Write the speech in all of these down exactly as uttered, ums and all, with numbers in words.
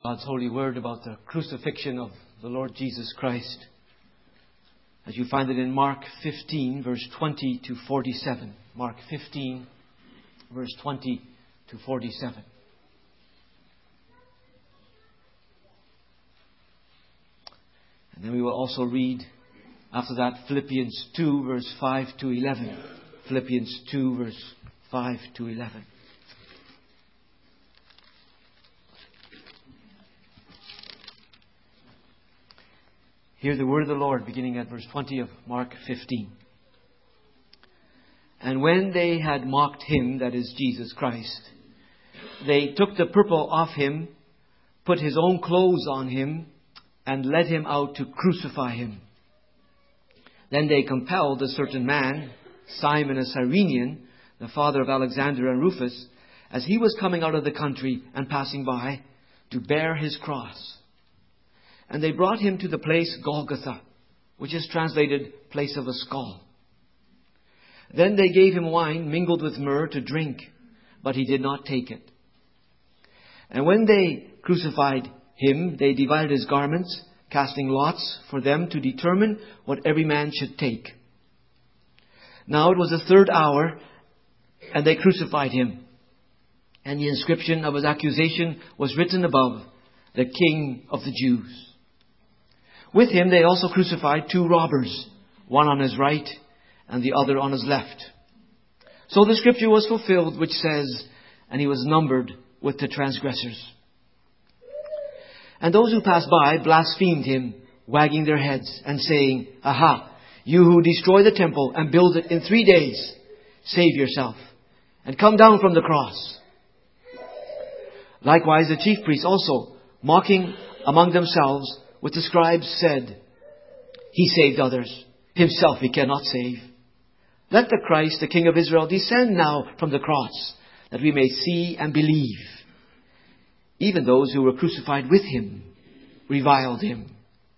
God's holy word about the crucifixion of the Lord Jesus Christ, as you find it in Mark fifteen, verse twenty to forty-seven. Mark fifteen, verse twenty to forty-seven. And then we will also read, after that, Philippians two, verse five to eleven. Philippians two, verse five to eleven. Hear the word of the Lord, beginning at verse twenty of Mark fifteen. And when they had mocked him, that is Jesus Christ, they took the purple off him, put his own clothes on him, and led him out to crucify him. Then they compelled a certain man, Simon a Cyrenian, the father of Alexander and Rufus, as he was coming out of the country and passing by, to bear his cross. And they brought him to the place Golgotha, which is translated place of a skull. Then they gave him wine mingled with myrrh to drink, but he did not take it. And when they crucified him, they divided his garments, casting lots for them to determine what every man should take. Now it was the third hour, and they crucified him. And the inscription of his accusation was written above, "The King of the Jews." With him they also crucified two robbers, one on his right and the other on his left. So the scripture was fulfilled, which says, "And he was numbered with the transgressors." And those who passed by blasphemed him, wagging their heads and saying, "Aha, you who destroy the temple and build it in three days, save yourself and come down from the cross." Likewise the chief priests also, mocking among themselves with the scribes, said, "He saved others. Himself he cannot save. Let the Christ, the King of Israel, descend now from the cross, that we may see and believe." Even those who were crucified with him reviled him.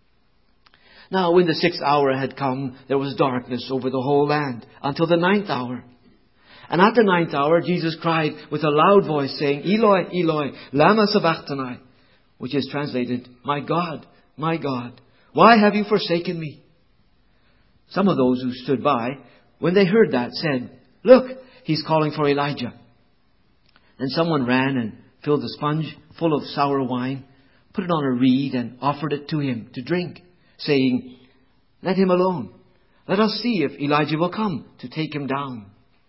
Now when the sixth hour had come, there was darkness over the whole land until the ninth hour. And at the ninth hour Jesus cried with a loud voice, saying, "Eloi, Eloi, lama sabachthani," which is translated, "My God, my God, why have you forsaken me?" Some of those who stood by, when they heard that, said, "Look, he's calling for Elijah." Then someone ran and filled a sponge full of sour wine, put it on a reed, and offered it to him to drink, saying, "Let him alone. Let us see if Elijah will come to take him down."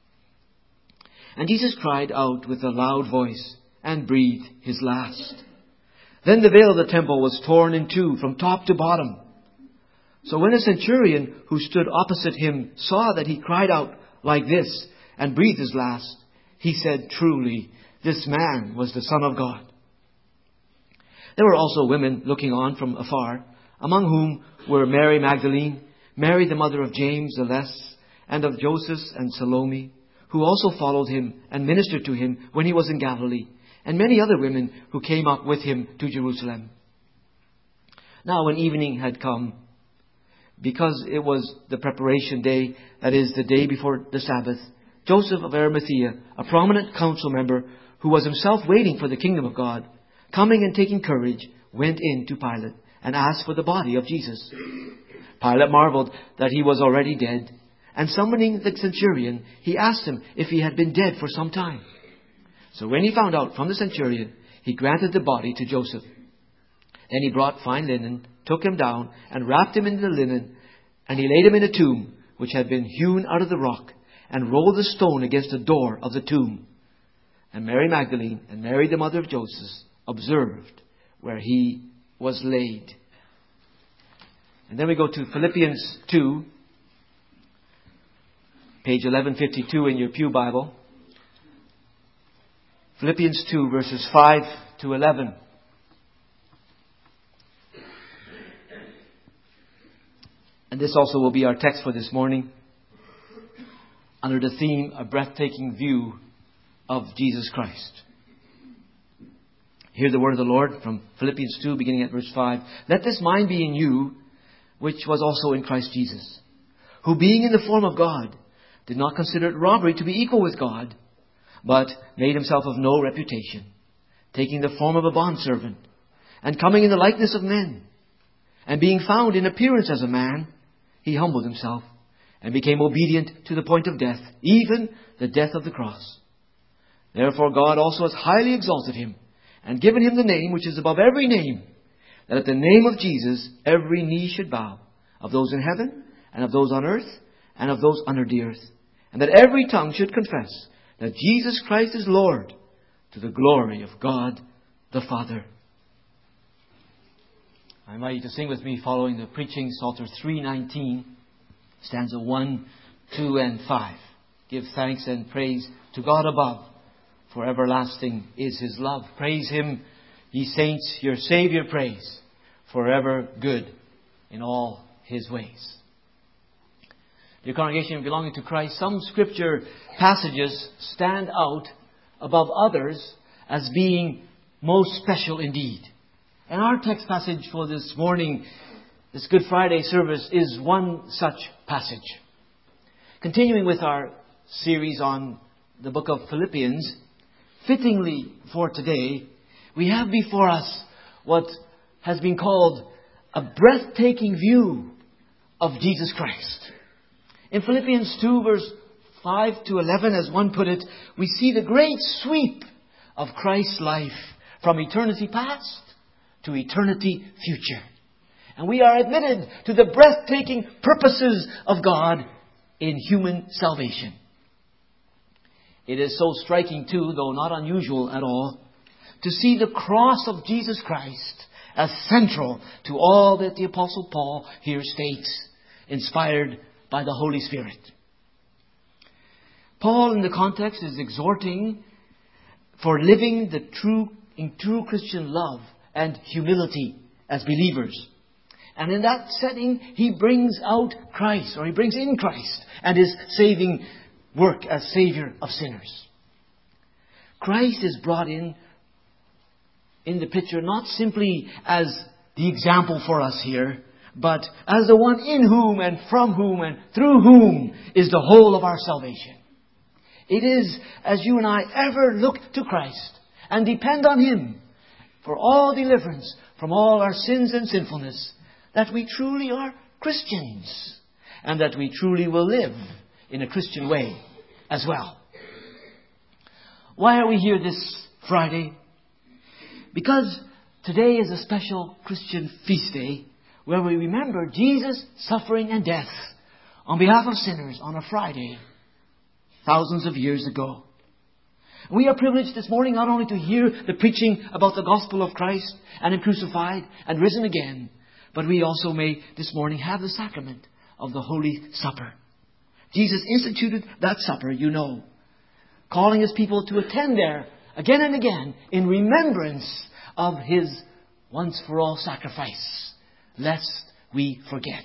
And Jesus cried out with a loud voice and breathed his last. Then the veil of the temple was torn in two from top to bottom. So when a centurion who stood opposite him saw that he cried out like this and breathed his last, he said, "Truly, this man was the Son of God." There were also women looking on from afar, among whom were Mary Magdalene, Mary the mother of James the Less, and of Joseph and Salome, who also followed him and ministered to him when he was in Galilee, and many other women who came up with him to Jerusalem. Now when evening had come, because it was the preparation day, that is, the day before the Sabbath, Joseph of Arimathea, a prominent council member who was himself waiting for the kingdom of God, coming and taking courage, went in to Pilate and asked for the body of Jesus. Pilate marveled that he was already dead, and summoning the centurion, he asked him if he had been dead for some time. So when he found out from the centurion, he granted the body to Joseph. Then he brought fine linen, took him down, and wrapped him in the linen, and he laid him in a tomb which had been hewn out of the rock, and rolled the stone against the door of the tomb. And Mary Magdalene and Mary the mother of Joseph observed where he was laid. And then we go to Philippians two, page eleven fifty-two in your Pew Bible. Philippians two, verses five to eleven. And this also will be our text for this morning, under the theme, A Breathtaking View of Jesus Christ. Hear the word of the Lord from Philippians two, beginning at verse five. "Let this mind be in you, which was also in Christ Jesus, who being in the form of God, did not consider it robbery to be equal with God, but made himself of no reputation, taking the form of a bondservant, And coming in the likeness of men, and being found in appearance as a man, He humbled Himself, and became obedient to the point of death, even the death of the cross. Therefore God also has highly exalted Him, and given Him the name which is above every name, that at the name of Jesus every knee should bow, of those in heaven, and of those on earth, and of those under the earth, and that every tongue should confess that Jesus Christ is Lord, to the glory of God the Father. I invite you to sing with me following the preaching, Psalter three nineteen, stanza one, two, and five. Give thanks and praise to God above, for everlasting is His love. Praise Him, ye saints, your Saviour praise, forever good in all His ways. Dear congregation belonging to Christ, some Scripture passages stand out above others as being most special indeed. And our text passage for this morning, this Good Friday service, is one such passage. Continuing with our series on the book of Philippians, fittingly for today, we have before us what has been called a breathtaking view of Jesus Christ. In Philippians two, verse five to eleven, as one put it, we see the great sweep of Christ's life from eternity past to eternity future. And we are admitted to the breathtaking purposes of God in human salvation. It is so striking too, though not unusual at all, to see the cross of Jesus Christ as central to all that the Apostle Paul here states, inspired by the Holy Spirit. Paul, in the context, is exhorting for living the true, in true Christian love and humility as believers. And in that setting, he brings out Christ, or he brings in Christ and His saving work as Savior of sinners. Christ is brought in in the picture not simply as the example for us here, but as the one in whom and from whom and through whom is the whole of our salvation. It is as you and I ever look to Christ and depend on Him for all deliverance from all our sins and sinfulness, that we truly are Christians, and that we truly will live in a Christian way as well. Why are we here this Friday? Because today is a special Christian feast day where we remember Jesus' suffering and death on behalf of sinners on a Friday thousands of years ago. We are privileged this morning not only to hear the preaching about the gospel of Christ and Him crucified and risen again, but we also may this morning have the sacrament of the Holy Supper. Jesus instituted that supper, you know, calling His people to attend there again and again in remembrance of His once-for-all sacrifice, lest we forget.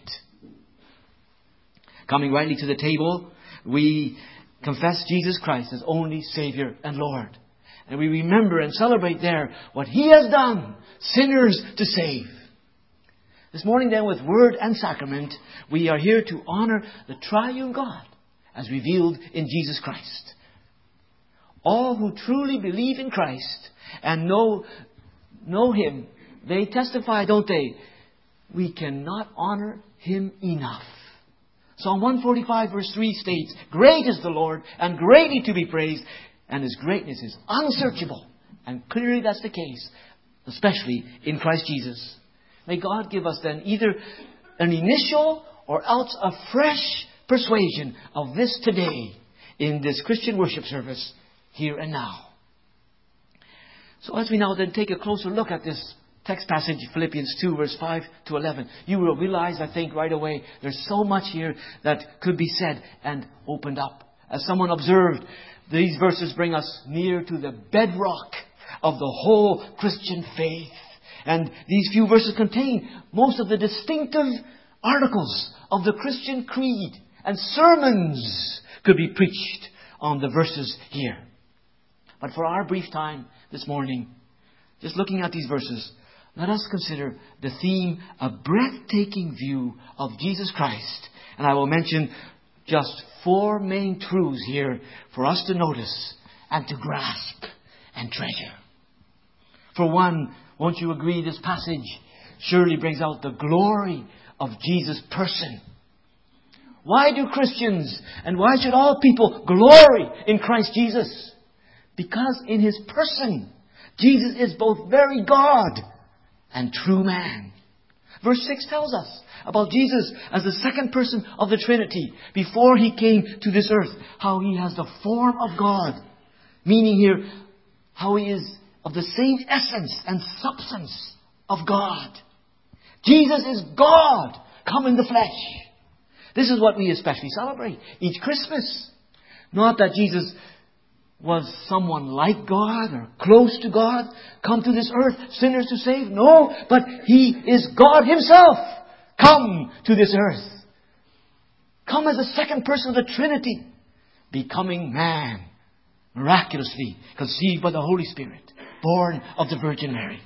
Coming rightly to the table, we confess Jesus Christ as only Savior and Lord. And we remember and celebrate there what He has done, sinners to save. This morning then, with word and sacrament, we are here to honor the triune God as revealed in Jesus Christ. All who truly believe in Christ and know, know Him, they testify, don't they? We cannot honor Him enough. Psalm one forty-five verse three states, "Great is the Lord and greatly to be praised, and His greatness is unsearchable." And clearly that's the case, especially in Christ Jesus. May God give us then either an initial or else a fresh persuasion of this today in this Christian worship service here and now. So as we now then take a closer look at this text passage, Philippians two, verse five to eleven, you will realize, I think, right away, there's so much here that could be said and opened up. As someone observed, these verses bring us near to the bedrock of the whole Christian faith. And these few verses contain most of the distinctive articles of the Christian creed, and sermons could be preached on the verses here. But for our brief time this morning, just looking at these verses, let us consider the theme, a breathtaking view of Jesus Christ. And I will mention just four main truths here for us to notice and to grasp and treasure. For one, Won't you agree this passage surely brings out the glory of Jesus' person? Why do Christians and why should all people glory in Christ Jesus? Because in His person, Jesus is both very God and true man. Verse six tells us about Jesus as the second person of the Trinity before He came to this earth. How He has the form of God. Meaning here, how He is of the same essence and substance of God. Jesus is God come in the flesh. This is what we especially celebrate each Christmas. Not that Jesus was someone like God or close to God, come to this earth, sinners to save. No, but He is God Himself, come to this earth. Come as the second person of the Trinity, becoming man, miraculously conceived by the Holy Spirit, born of the Virgin Mary.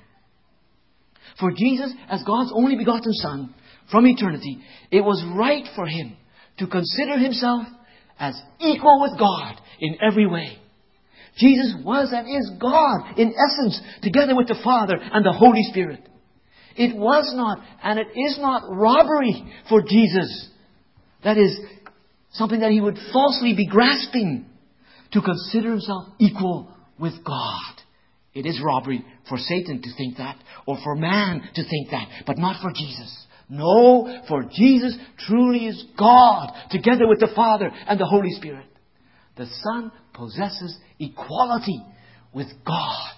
For Jesus, as God's only begotten Son, from eternity, it was right for Him to consider Himself as equal with God in every way. Jesus was and is God in essence, together with the Father and the Holy Spirit. It was not and it is not robbery for Jesus. That is something that He would falsely be grasping, to consider Himself equal with God. It is robbery for Satan to think that, or for man to think that, but not for Jesus. No, for Jesus truly is God, together with the Father and the Holy Spirit. The Son possesses equality with God.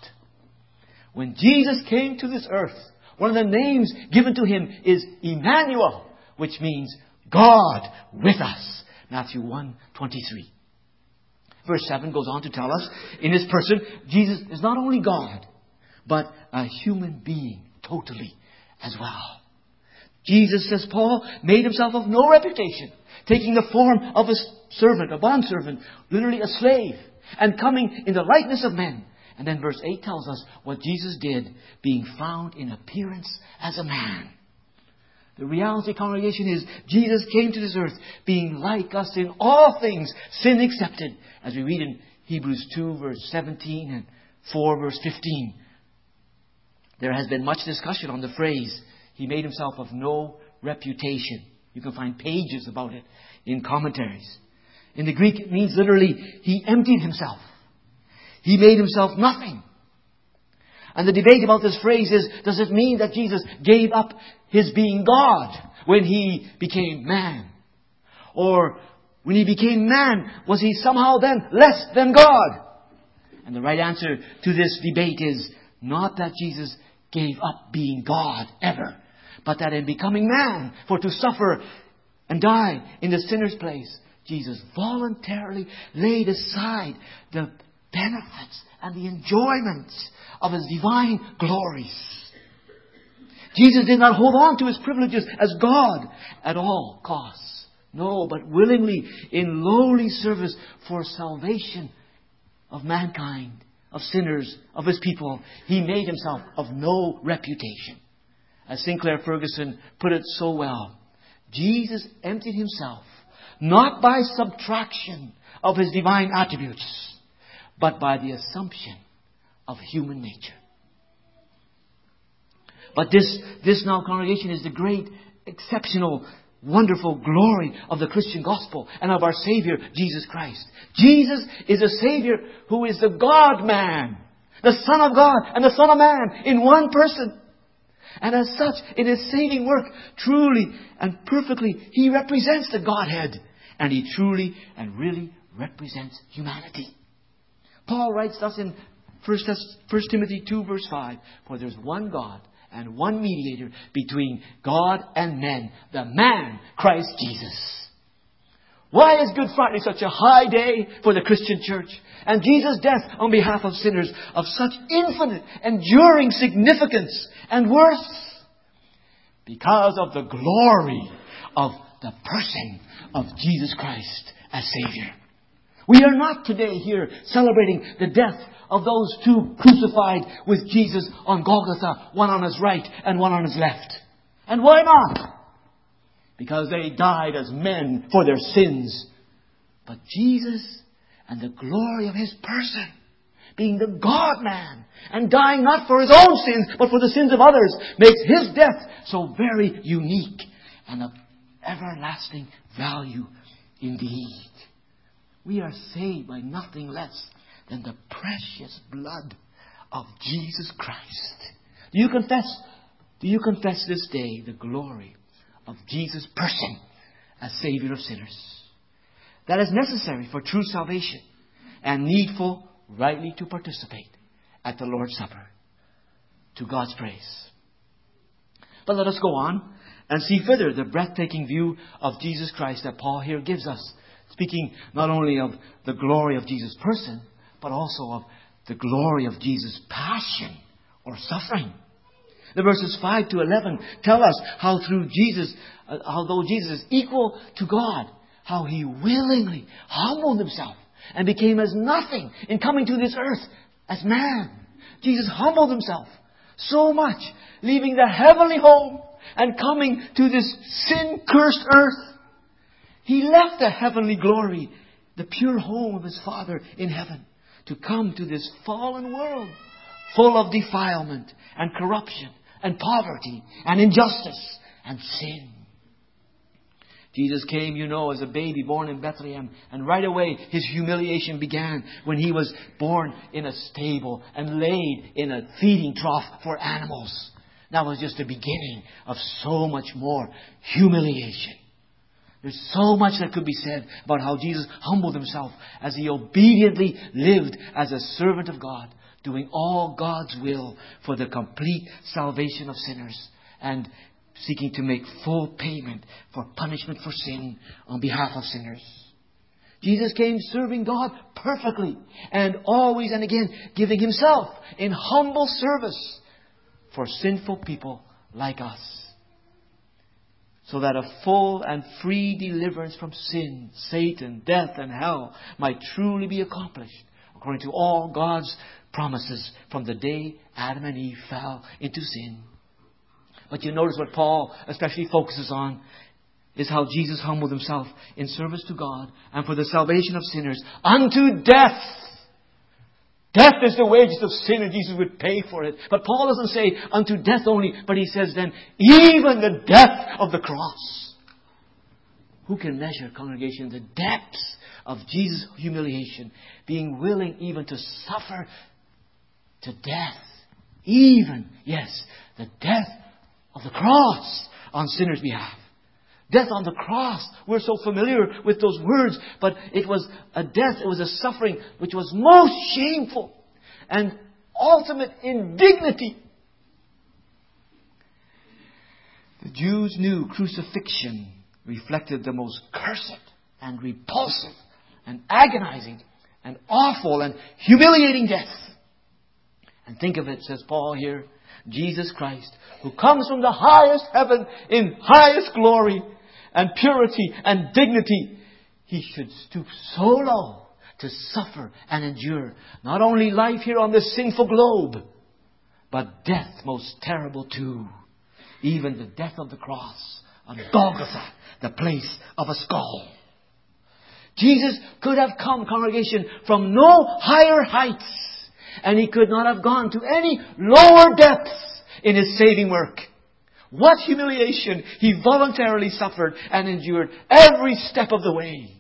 When Jesus came to this earth, one of the names given to Him is Emmanuel, which means God with us. Matthew one twenty-three. Verse seven goes on to tell us, in His person, Jesus is not only God, but a human being totally as well. Jesus, says Paul, made Himself of no reputation, taking the form of a servant, a bondservant, literally a slave, and coming in the likeness of men. And then verse eight tells us what Jesus did, being found in appearance as a man. The reality, congregation, is Jesus came to this earth being like us in all things, sin accepted. As we read in Hebrews two, verse seventeen and four, verse fifteen. There has been much discussion on the phrase, He made Himself of no reputation. You can find pages about it in commentaries. In the Greek, it means literally, He emptied Himself. He made Himself nothing. And the debate about this phrase is, does it mean that Jesus gave up His being God when He became man? Or when He became man, was He somehow then less than God? And the right answer to this debate is not that Jesus gave up being God ever, but that in becoming man, for to suffer and die in the sinner's place, Jesus voluntarily laid aside the benefits and the enjoyments of His divine glories. Jesus did not hold on to His privileges as God at all costs. No, but willingly, in lowly service for salvation of mankind, of sinners, of His people, He made Himself of no reputation. As Sinclair Ferguson put it so well, Jesus emptied Himself not by subtraction of His divine attributes, but by the assumption of human nature. But this, this now, congregation, is the great, exceptional, wonderful glory of the Christian gospel and of our Savior, Jesus Christ. Jesus is a Savior who is the God-man, the Son of God and the Son of Man in one person. And as such, in His saving work, truly and perfectly, He represents the Godhead. And He truly and really represents humanity. Paul writes thus in First Timothy two, verse five, for there's one God and one mediator between God and men, the man, Christ Jesus. Why is Good Friday such a high day for the Christian church? And Jesus' death on behalf of sinners of such infinite, enduring significance and worth? Because of the glory of the person of Jesus Christ as Savior. We are not today here celebrating the death of those two crucified with Jesus on Golgotha, one on His right and one on His left. And why not? Because they died as men for their sins. But Jesus and the glory of His person being the God-man and dying not for His own sins, but for the sins of others, makes His death so very unique and of everlasting value indeed. We are saved by nothing less than the precious blood of Jesus Christ. Do you confess? Do you confess this day the glory of Jesus' person as Savior of sinners? That is necessary for true salvation and needful rightly to participate at the Lord's Supper. To God's praise. But let us go on and see further the breathtaking view of Jesus Christ that Paul here gives us. Speaking not only of the glory of Jesus' person, but also of the glory of Jesus' passion or suffering. The verses five to eleven tell us how through Jesus, uh, although Jesus is equal to God, how He willingly humbled Himself and became as nothing in coming to this earth as man. Jesus humbled Himself so much, leaving the heavenly home and coming to this sin-cursed earth. He left the heavenly glory, the pure home of His Father in heaven, to come to this fallen world full of defilement and corruption and poverty and injustice and sin. Jesus came, you know, as a baby born in Bethlehem. And right away, His humiliation began when He was born in a stable and laid in a feeding trough for animals. That was just the beginning of so much more humiliation. There's so much that could be said about how Jesus humbled Himself as He obediently lived as a servant of God, doing all God's will for the complete salvation of sinners and seeking to make full payment for punishment for sin on behalf of sinners. Jesus came serving God perfectly and always and again giving Himself in humble service for sinful people like us, so that a full and free deliverance from sin, Satan, death and hell might truly be accomplished according to all God's promises from the day Adam and Eve fell into sin. But you notice what Paul especially focuses on is how Jesus humbled Himself in service to God and for the salvation of sinners unto death. Death is the wages of sin, and Jesus would pay for it. But Paul doesn't say unto death only, but he says then, even the death of the cross. Who can measure, congregation, the depths of Jesus' humiliation, being willing even to suffer to death? Even, yes, the death of the cross on sinners' behalf. Death on the cross. We're so familiar with those words, but it was a death, it was a suffering which was most shameful and ultimate indignity. The Jews knew crucifixion reflected the most cursed and repulsive and agonizing and awful and humiliating death. And think of it, says Paul here, Jesus Christ, who comes from the highest heaven in highest glory and purity and dignity, He should stoop so low to suffer and endure not only life here on this sinful globe, but death most terrible too. Even the death of the cross on Golgotha, the place of a skull. Jesus could have come, congregation, from no higher heights, and He could not have gone to any lower depths in His saving work. What humiliation He voluntarily suffered and endured every step of the way.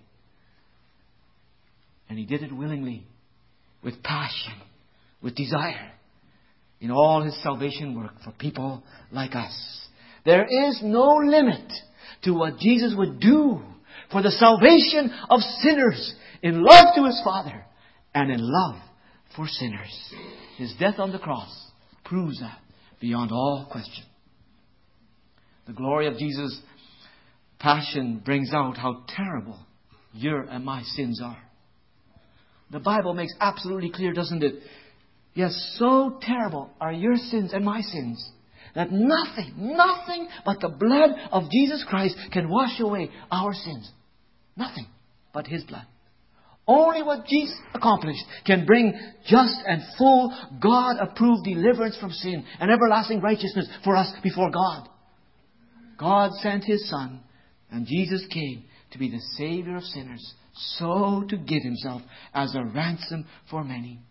And He did it willingly, with passion, with desire, in all His salvation work for people like us. There is no limit to what Jesus would do for the salvation of sinners in love to His Father and in love for sinners. His death on the cross proves that beyond all question. The glory of Jesus' passion brings out how terrible your and my sins are. The Bible makes absolutely clear, doesn't it? Yes, so terrible are your sins and my sins that nothing, nothing but the blood of Jesus Christ can wash away our sins. Nothing but His blood. Only what Jesus accomplished can bring just and full God-approved deliverance from sin and everlasting righteousness for us before God. God sent His Son, and Jesus came to be the Savior of sinners, so to give Himself as a ransom for many.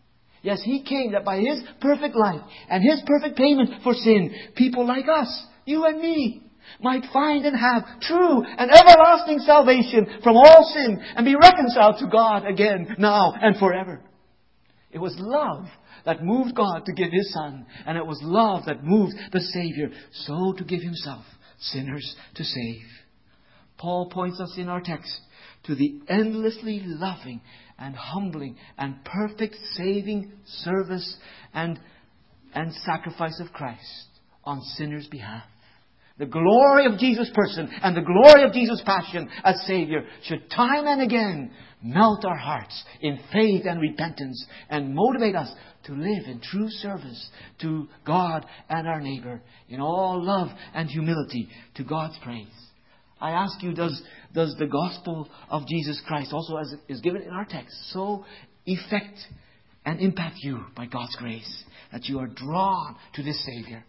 Yes, He came that by His perfect life and His perfect payment for sin, people like us, you and me, might find and have true and everlasting salvation from all sin and be reconciled to God again, now and forever. It was love that moved God to give His Son, and it was love that moved the Savior so to give Himself sinners to save. Paul points us in our text to the endlessly loving and humbling and perfect saving service and, and sacrifice of Christ on sinners' behalf. The glory of Jesus' person and the glory of Jesus' passion as Savior should time and again melt our hearts in faith and repentance and motivate us to live in true service to God and our neighbor in all love and humility to God's praise. I ask you, does, does the gospel of Jesus Christ, also as is given in our text, so affect and impact you by God's grace that you are drawn to this Savior?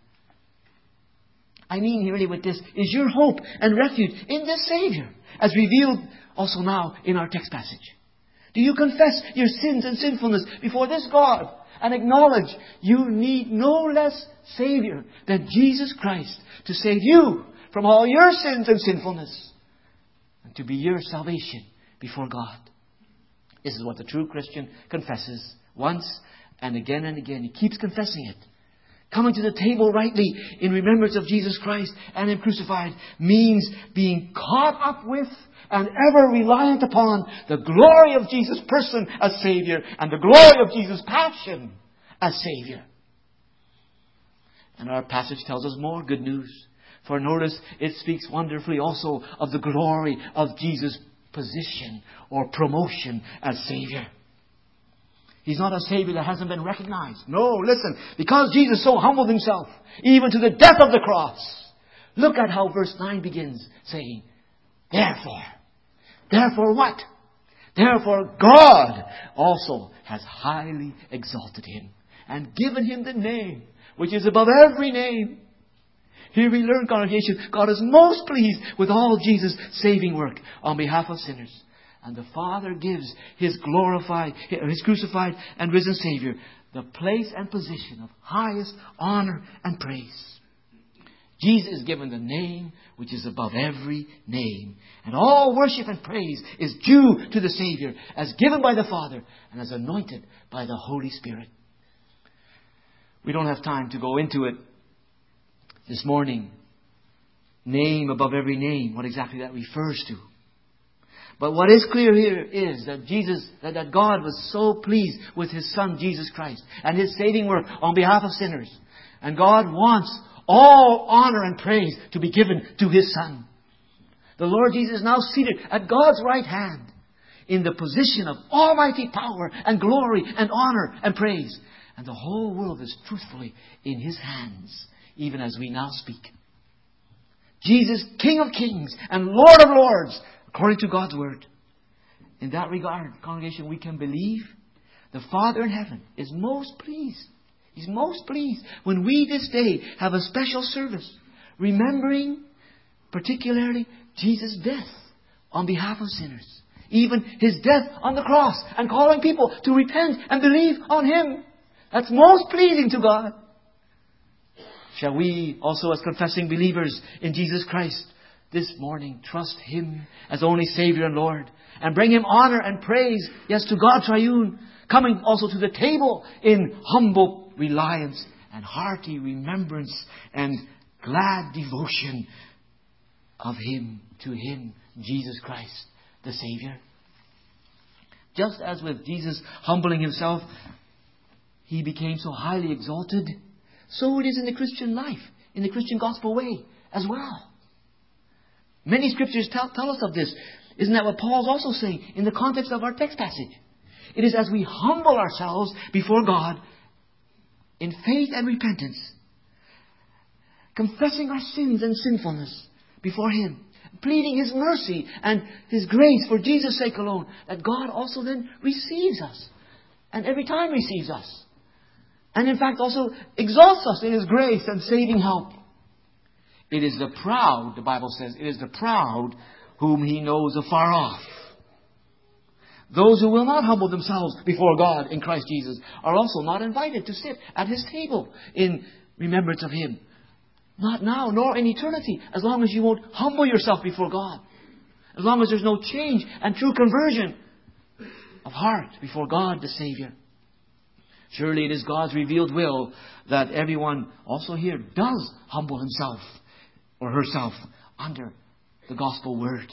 I mean really with this, is your hope and refuge in this Savior, as revealed also now in our text passage? Do you confess your sins and sinfulness before this God and acknowledge you need no less Savior than Jesus Christ to save you from all your sins and sinfulness and to be your salvation before God? This is what the true Christian confesses once and again and again. He keeps confessing it. Coming to the table rightly in remembrance of Jesus Christ and Him crucified means being caught up with and ever reliant upon the glory of Jesus' person as Savior and the glory of Jesus' passion as Savior. And our passage tells us more good news. For notice, it speaks wonderfully also of the glory of Jesus' position or promotion as Savior. He's not a Savior that hasn't been recognized. No, listen. Because Jesus so humbled Himself, even to the death of the cross. Look at how verse nine begins, saying, Therefore. Therefore what? Therefore God also has highly exalted Him and given Him the name which is above every name. Here we learn, congregation, God is most pleased with all Jesus' saving work on behalf of sinners. And the Father gives His glorified, His crucified and risen Savior the place and position of highest honor and praise. Jesus is given the name which is above every name. And all worship and praise is due to the Savior as given by the Father and as anointed by the Holy Spirit. We don't have time to go into it this morning. Name above every name, what exactly that refers to. But what is clear here is that Jesus, that, that God was so pleased with His Son, Jesus Christ, and His saving work on behalf of sinners. And God wants all honor and praise to be given to His Son. The Lord Jesus is now seated at God's right hand in the position of almighty power and glory and honor and praise. And the whole world is truthfully in His hands, even as we now speak. Jesus, King of kings and Lord of lords, according to God's Word. In that regard, congregation, we can believe the Father in heaven is most pleased. He's most pleased when we this day have a special service, remembering particularly Jesus' death on behalf of sinners. Even His death on the cross and calling people to repent and believe on Him. That's most pleasing to God. Shall we also, as confessing believers in Jesus Christ, this morning trust Him as only Savior and Lord and bring Him honor and praise, yes, to God triune, coming also to the table in humble reliance and hearty remembrance and glad devotion of Him, to Him, Jesus Christ, the Savior. Just as with Jesus humbling Himself, He became so highly exalted, so it is in the Christian life, in the Christian gospel way as well. Many scriptures tell, tell us of this. Isn't that what Paul's also saying in the context of our text passage? It is as we humble ourselves before God in faith and repentance, confessing our sins and sinfulness before Him, pleading His mercy and His grace for Jesus' sake alone, that God also then receives us, and every time receives us, and in fact also exalts us in His grace and saving help. It is the proud, the Bible says, it is the proud whom He knows afar off. Those who will not humble themselves before God in Christ Jesus are also not invited to sit at His table in remembrance of Him. Not now, nor in eternity, as long as you won't humble yourself before God. As long as there's no change and true conversion of heart before God the Savior. Surely it is God's revealed will that everyone also here does humble himself or herself under the gospel word.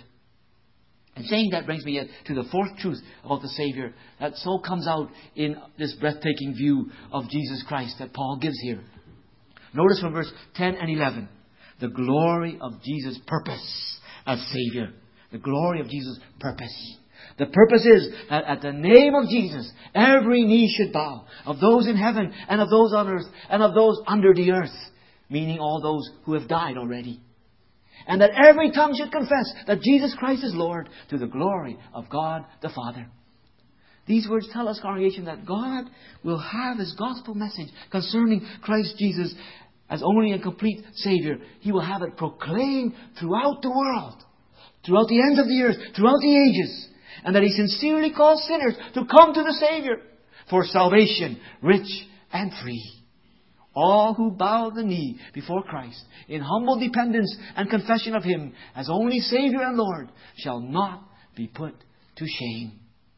And saying that brings me yet to the fourth truth about the Savior that so comes out in this breathtaking view of Jesus Christ that Paul gives here. Notice from verse ten and eleven, the glory of Jesus' purpose as Savior. The glory of Jesus' purpose. The purpose is that at the name of Jesus, every knee should bow, of those in heaven and of those on earth and of those under the earth, meaning all those who have died already. And that every tongue should confess that Jesus Christ is Lord, to the glory of God the Father. These words tell us, congregation, that God will have His gospel message concerning Christ Jesus as only and complete Savior. He will have it proclaimed throughout the world, throughout the ends of the earth, throughout the ages. And that He sincerely calls sinners to come to the Savior for salvation, rich and free. All who bow the knee before Christ in humble dependence and confession of Him as only Savior and Lord shall not be put to shame.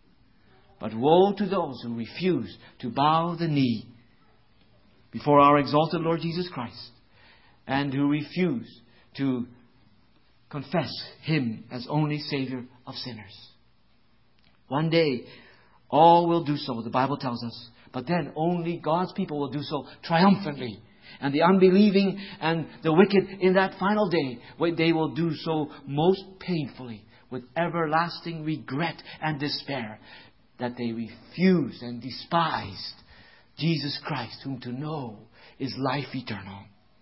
But woe to those who refuse to bow the knee before our exalted Lord Jesus Christ and who refuse to confess Him as only Savior of sinners. One day, all will do so, the Bible tells us. But then only God's people will do so triumphantly. And the unbelieving and the wicked in that final day, they will do so most painfully, with everlasting regret and despair, that they refused and despised Jesus Christ, whom to know is life eternal.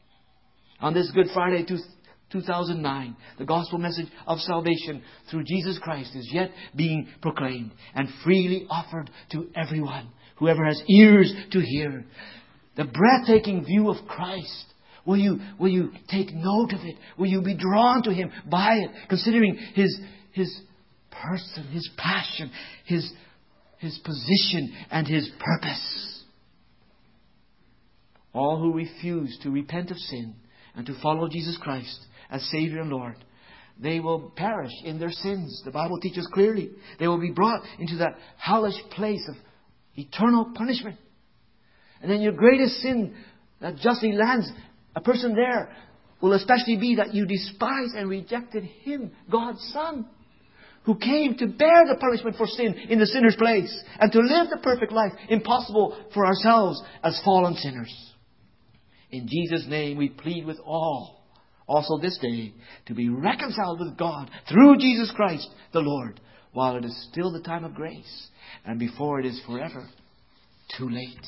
On this Good Friday two thousand nine, the gospel message of salvation through Jesus Christ is yet being proclaimed and freely offered to everyone, whoever has ears to hear. The breathtaking view of Christ. Will you, will you take note of it? Will you be drawn to Him by it, considering His, His person, His passion, His, His position, and His purpose? All who refuse to repent of sin and to follow Jesus Christ as Savior and Lord, they will perish in their sins. The Bible teaches clearly. They will be brought into that hellish place of eternal punishment. And then your greatest sin that justly lands a person there will especially be that you despised and rejected Him, God's Son, who came to bear the punishment for sin in the sinner's place and to live the perfect life impossible for ourselves as fallen sinners. In Jesus' name we plead with all, also this day, to be reconciled with God through Jesus Christ the Lord, while it is still the time of grace and before it is forever too late.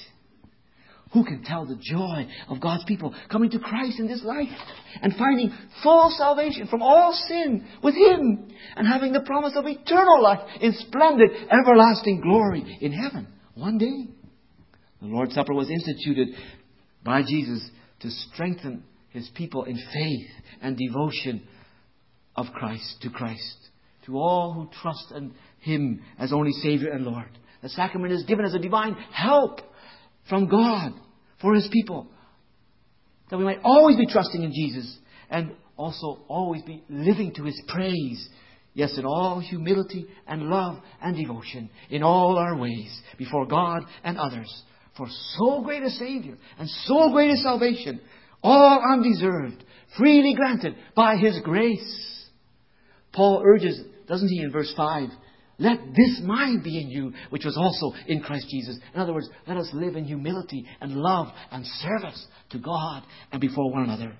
Who can tell the joy of God's people coming to Christ in this life and finding full salvation from all sin with Him and having the promise of eternal life in splendid everlasting glory in heaven one day? The Lord's Supper was instituted by Jesus to strengthen His people in faith and devotion of Christ, to Christ, to all who trust in Him as only Savior and Lord. The sacrament is given as a divine help from God for His people, that we might always be trusting in Jesus and also always be living to His praise. Yes, in all humility and love and devotion, in all our ways, before God and others. For so great a Savior and so great a salvation, all undeserved, freely granted by His grace. Paul urges, doesn't he, in verse five, let this mind be in you, which was also in Christ Jesus. In other words, let us live in humility and love and service to God and before one another.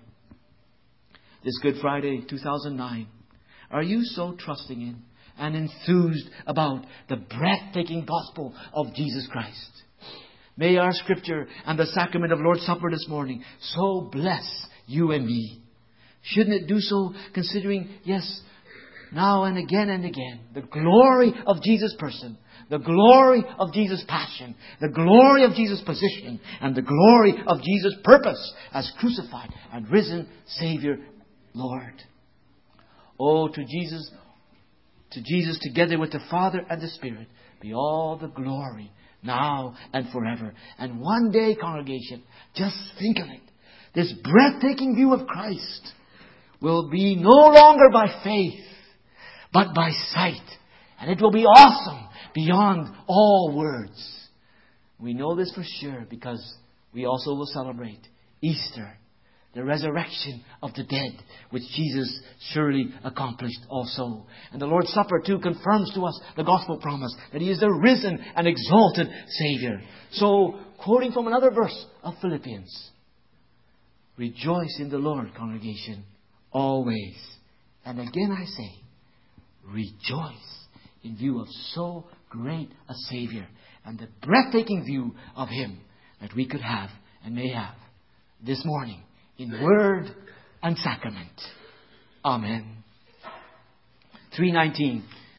This Good Friday two thousand nine, are you so trusting in and enthused about the breathtaking gospel of Jesus Christ? May our Scripture and the sacrament of Lord's Supper this morning so bless you and me. Shouldn't it do so, considering, yes, now and again and again, the glory of Jesus' person, the glory of Jesus' passion, the glory of Jesus' position, and the glory of Jesus' purpose as crucified and risen Savior, Lord. Oh, to Jesus, To Jesus, together with the Father and the Spirit, be all the glory, now and forever. And one day, congregation, just think of it. This breathtaking view of Christ will be no longer by faith, but by sight. And it will be awesome beyond all words. We know this for sure because we also will celebrate Easter, the resurrection of the dead, which Jesus surely accomplished also. And the Lord's Supper too confirms to us the gospel promise that He is the risen and exalted Savior. So, quoting from another verse of Philippians, rejoice in the Lord, congregation, always. And again I say, rejoice in view of so great a Savior and the breathtaking view of Him that we could have and may have this morning in word and sacrament. Amen. three nineteen